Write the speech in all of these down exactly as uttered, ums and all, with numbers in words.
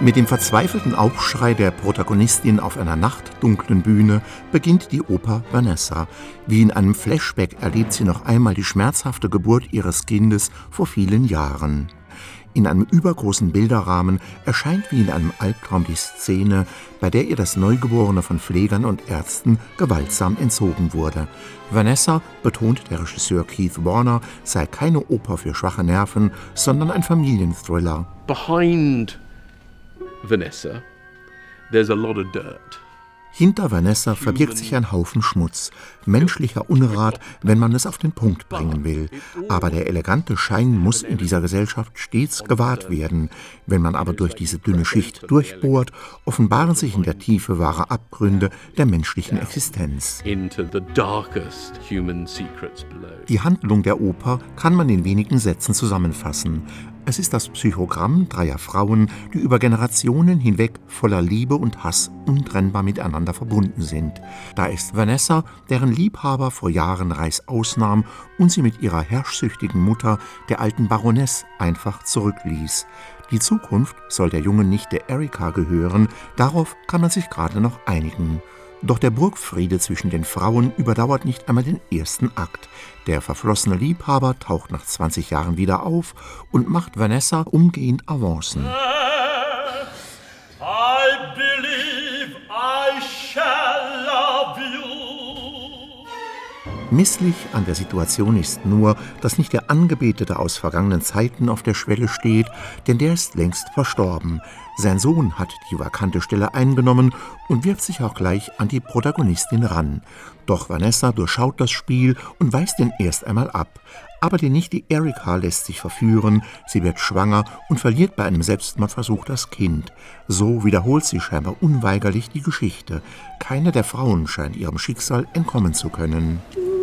Mit dem verzweifelten Aufschrei der Protagonistin auf einer nachtdunklen Bühne beginnt die Oper Vanessa. Wie in einem Flashback erlebt sie noch einmal die schmerzhafte Geburt ihres Kindes vor vielen Jahren. In einem übergroßen Bilderrahmen erscheint wie in einem Albtraum die Szene, bei der ihr das Neugeborene von Pflegern und Ärzten gewaltsam entzogen wurde. Vanessa, betont der Regisseur Keith Warner, sei keine Oper für schwache Nerven, sondern ein Familienthriller. Behind Vanessa, there's a lot of dirt. Hinter Vanessa verbirgt sich ein Haufen Schmutz, menschlicher Unrat, wenn man es auf den Punkt bringen will. Aber der elegante Schein muss in dieser Gesellschaft stets gewahrt werden. Wenn man aber durch diese dünne Schicht durchbohrt, offenbaren sich in der Tiefe wahre Abgründe der menschlichen Existenz. Die Handlung der Oper kann man in wenigen Sätzen zusammenfassen. Es ist das Psychogramm dreier Frauen, die über Generationen hinweg voller Liebe und Hass untrennbar miteinander verbunden sind. Da ist Vanessa, deren Liebhaber vor Jahren Reißaus nahm und sie mit ihrer herrschsüchtigen Mutter, der alten Baroness, einfach zurückließ. Die Zukunft soll der jungen Nichte Erika gehören, darauf kann man sich gerade noch einigen. Doch der Burgfriede zwischen den Frauen überdauert nicht einmal den ersten Akt. Der verflossene Liebhaber taucht nach zwanzig Jahren wieder auf und macht Vanessa umgehend Avancen. I believe I shall love you. Misslich an der Situation ist nur, dass nicht der Angebetete aus vergangenen Zeiten auf der Schwelle steht, denn der ist längst verstorben. Sein Sohn hat die vakante Stelle eingenommen und wirft sich auch gleich an die Protagonistin ran. Doch Vanessa durchschaut das Spiel und weist ihn erst einmal ab. Aber die Nichte Erika lässt sich verführen, sie wird schwanger und verliert bei einem Selbstmordversuch das Kind. So wiederholt sie scheinbar unweigerlich die Geschichte. Keine der Frauen scheint ihrem Schicksal entkommen zu können.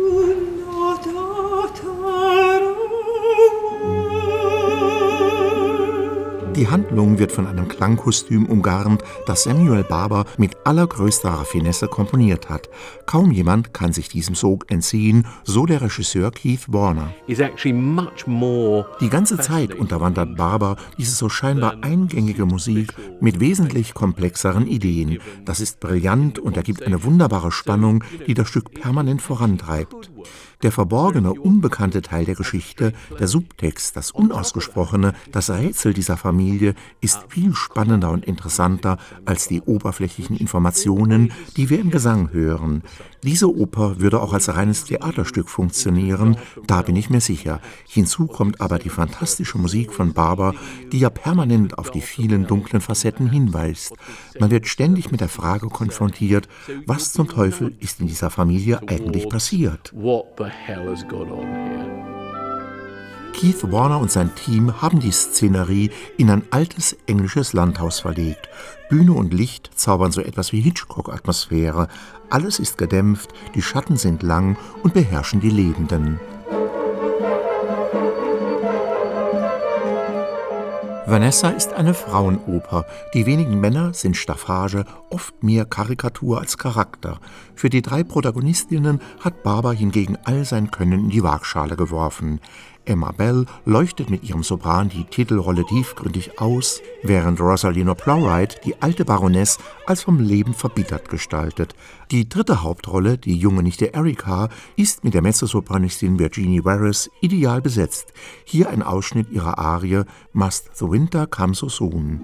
Die Handlung wird von einem Klangkostüm umgarnt, das Samuel Barber mit allergrößter Raffinesse komponiert hat. Kaum jemand kann sich diesem Sog entziehen, so der Regisseur Keith Warner. Die ganze Zeit unterwandert Barber diese so scheinbar eingängige Musik mit wesentlich komplexeren Ideen. Das ist brillant und ergibt eine wunderbare Spannung, die das Stück permanent vorantreibt. Der verborgene, unbekannte Teil der Geschichte, der Subtext, das Unausgesprochene, das Rätsel dieser Familie ist viel spannender und interessanter als die oberflächlichen Informationen, die wir im Gesang hören. Diese Oper würde auch als reines Theaterstück funktionieren, da bin ich mir sicher. Hinzu kommt aber die fantastische Musik von Barber, die ja permanent auf die vielen dunklen Facetten hinweist. Man wird ständig mit der Frage konfrontiert, was zum Teufel ist in dieser Familie eigentlich passiert? Keith Warner und sein Team haben die Szenerie in ein altes englisches Landhaus verlegt. Bühne und Licht zaubern so etwas wie Hitchcock-Atmosphäre. Alles ist gedämpft, die Schatten sind lang und beherrschen die Lebenden. Vanessa ist eine Frauenoper. Die wenigen Männer sind Staffage, oft mehr Karikatur als Charakter. Für die drei Protagonistinnen hat Barber hingegen all sein Können in die Waagschale geworfen. Emma Bell leuchtet mit ihrem Sopran die Titelrolle tiefgründig aus, während Rosalino Plowright die alte Baroness als vom Leben verbittert gestaltet. Die dritte Hauptrolle, die junge Nichte Erika, ist mit der Mezzosopranistin Virginie Varys ideal besetzt. Hier ein Ausschnitt ihrer Arie Must the Winter Come So Soon.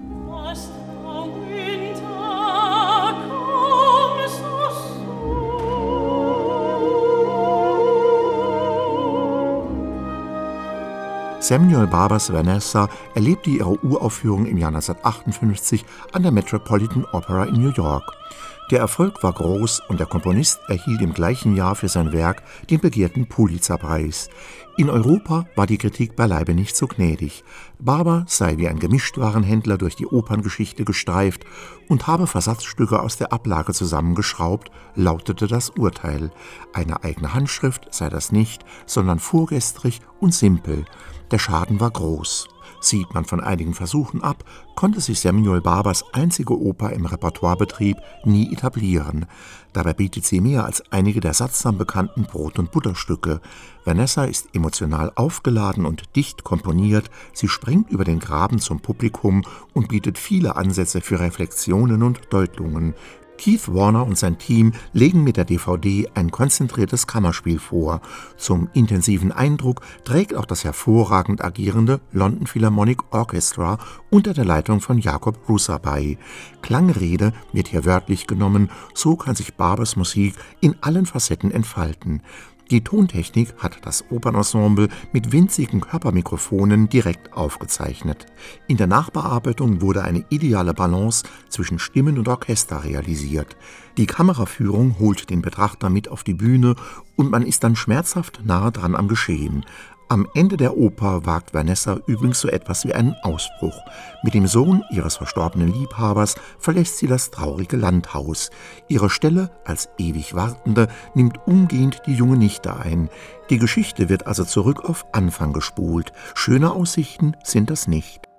Samuel Barbers Vanessa erlebte ihre Uraufführung im Jahr neunzehnhundertachtundfünfzig an der Metropolitan Opera in New York. Der Erfolg war groß und der Komponist erhielt im gleichen Jahr für sein Werk den begehrten Pulitzerpreis. In Europa war die Kritik beileibe nicht so gnädig. Barber sei wie ein Gemischtwarenhändler durch die Operngeschichte gestreift und habe Versatzstücke aus der Ablage zusammengeschraubt, lautete das Urteil. Eine eigene Handschrift sei das nicht, sondern vorgestrig und simpel. Der Schaden war groß. Sieht man von einigen Versuchen ab, konnte sich Samuel Barbers einzige Oper im Repertoirebetrieb nie etablieren. Dabei bietet sie mehr als einige der sattsam bekannten Brot- und Butterstücke. Vanessa ist emotional aufgeladen und dicht komponiert, sie springt über den Graben zum Publikum und bietet viele Ansätze für Reflexionen und Deutungen. Keith Warner und sein Team legen mit der D V D ein konzentriertes Kammerspiel vor. Zum intensiven Eindruck trägt auch das hervorragend agierende London Philharmonic Orchestra unter der Leitung von Jacob Russa bei. Klangrede wird hier wörtlich genommen, so kann sich Barbers Musik in allen Facetten entfalten. Die Tontechnik hat das Opernensemble mit winzigen Körpermikrofonen direkt aufgezeichnet. In der Nachbearbeitung wurde eine ideale Balance zwischen Stimmen und Orchester realisiert. Die Kameraführung holt den Betrachter mit auf die Bühne und man ist dann schmerzhaft nahe dran am Geschehen. Am Ende der Oper wagt Vanessa übrigens so etwas wie einen Ausbruch. Mit dem Sohn ihres verstorbenen Liebhabers verlässt sie das traurige Landhaus. Ihre Stelle als ewig Wartende nimmt umgehend die junge Nichte ein. Die Geschichte wird also zurück auf Anfang gespult. Schöne Aussichten sind das nicht.